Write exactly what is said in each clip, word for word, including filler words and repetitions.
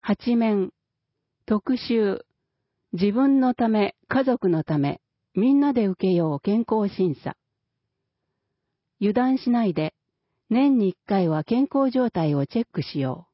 八面、特集、自分のため、家族のため、みんなで受けよう健康審査。油断しないで、年に一回は健康状態をチェックしよう。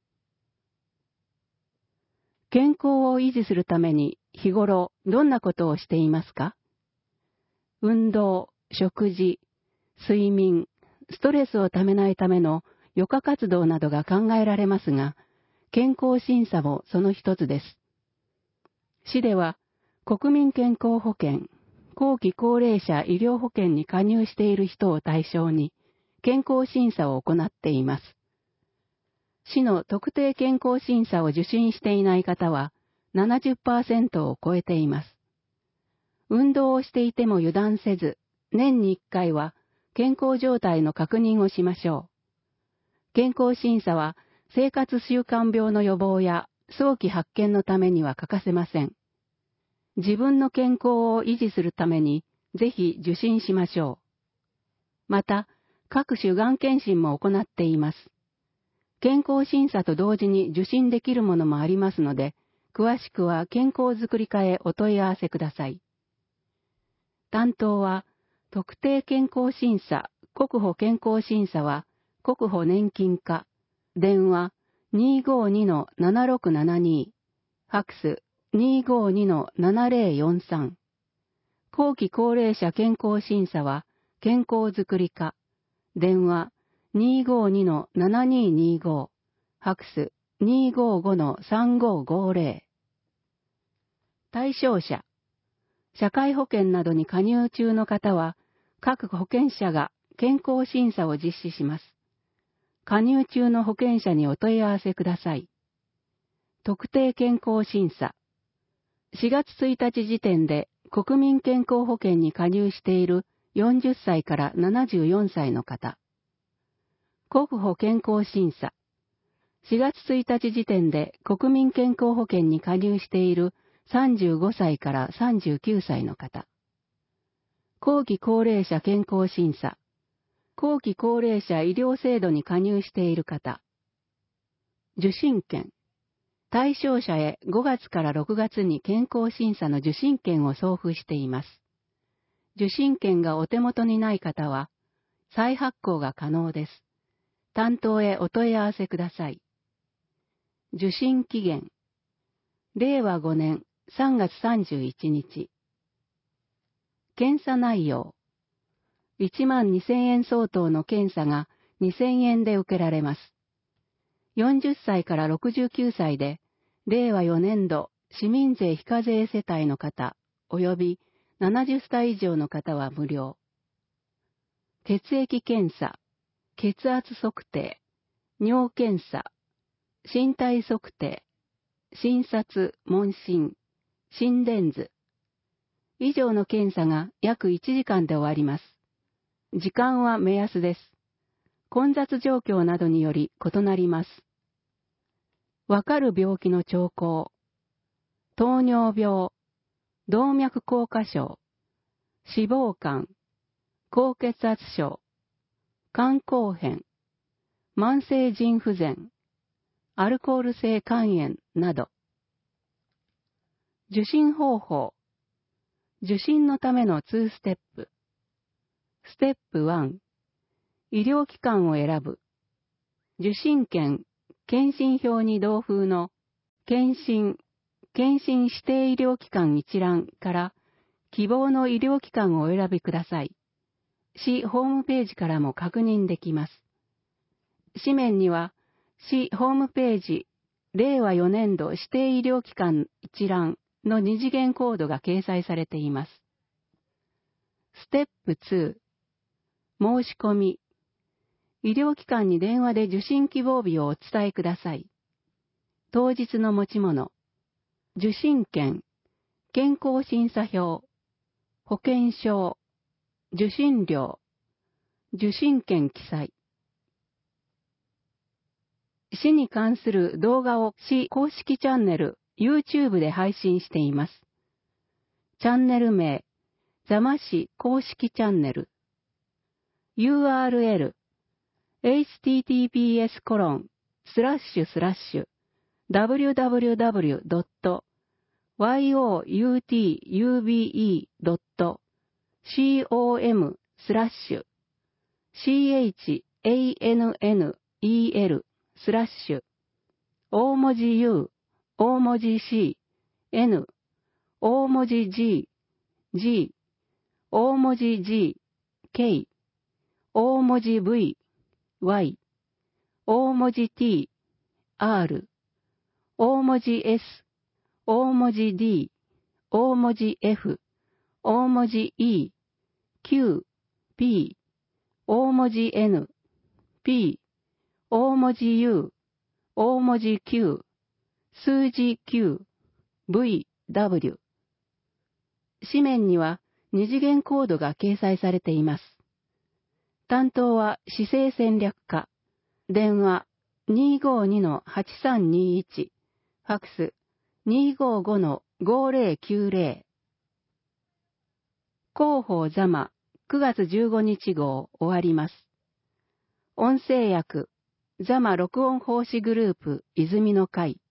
健康を維持するために日頃どんなことをしていますか？運動、食事、睡眠、ストレスをためないための余暇活動などが考えられますが、健康審査もその一つです。市では国民健康保険、後期高齢者医療保険に加入している人を対象に健康審査を行っています。市の特定健康審査を受診していない方は ななじゅっパーセント を超えています。運動をしていても油断せず、年にいっかいは健康状態の確認をしましょう。健康審査は生活習慣病の予防や早期発見のためには欠かせません。自分の健康を維持するためにぜひ受診しましょう。また、各種がん検診も行っています。健康審査と同時に受診できるものもありますので、詳しくは健康づくり課へお問い合わせください。担当は、特定健康審査、国保健康審査は、国保年金課、電話 にーごーにのななろくななに、ファックス にーごーにのななぜろよんさん。後期高齢者健康審査は、健康づくり課、電話 にーごーにのななににご、ファックス にーごーごのさんごーごーぜろ。対象者、社会保険などに加入中の方は、各保険者が健康審査を実施します。加入中の保険者にお問い合わせください。特定健康審査。しがつついたち時点で国民健康保険に加入しているよんじゅっさいからななじゅうよんさいの方。国保健康審査。しがつついたち時点で国民健康保険に加入しているさんじゅうごさいからさんじゅうきゅうさいの方。後期高齢者健康審査。後期高齢者医療制度に加入している方。受診券。対象者へごがつからろくがつに健康審査の受診券を送付しています。受診券がお手元にない方は、再発行が可能です。担当へお問い合わせください。受診期限。れいわごねんさんがつさんじゅういちにち。検査内容。いちまんにせんえん相当の検査がにせんえんで受けられます。よんじゅっさいからろくじゅうきゅうさいで、れいわよねんど市民税非課税世帯の方、及びななじゅっさい以上の方は無料。血液検査、血圧測定、尿検査、身体測定、診察、問診、心電図。以上の検査が約いちじかんで終わります。時間は目安です。混雑状況などにより異なります。わかる病気の兆候。糖尿病、動脈硬化症、脂肪肝、高血圧症、肝硬変、慢性腎不全、アルコール性肝炎など。受診方法。受診のためのにステップ。ステップいち、医療機関を選ぶ。受診券、検診票に同封の検診、検診指定医療機関一覧から希望の医療機関をお選びください。市ホームページからも確認できます。紙面には市ホームページれいわよねんど指定医療機関一覧の二次元コードが掲載されています。ステップに、申し込み。医療機関に電話で受診希望日をお伝えください。当日の持ち物。受診券、健康審査票、保険証、受診料、受診券記載。市に関する動画を市公式チャンネル YouTube で配信しています。チャンネル名、座間市公式チャンネル。ユーアールエル、エイチティーティーピーエスコロンスラッシュスラッシュダブリューダブリューダブリュードットワイオーユーティーユービーイードットコム スラッシュ CHANNEL スラッシュ大文字 U 大文字 C N 大文字 G G 大文字 G K 大文字 V Y 大文字 T R 大文字 S 大文字 D 大文字 F 大文字 E Q P 大文字 N P 大文字 U 大文字 Q 数字 Q V W 紙面には二次元コードが掲載されています。担当は市政戦略課。電話 にーごーにのはちさんにいち。ファックス にーごーごのごーぜろきゅうぜろ。広報座間くがつじゅうごにち号終わります。音声訳座間録音奉仕グループ泉の会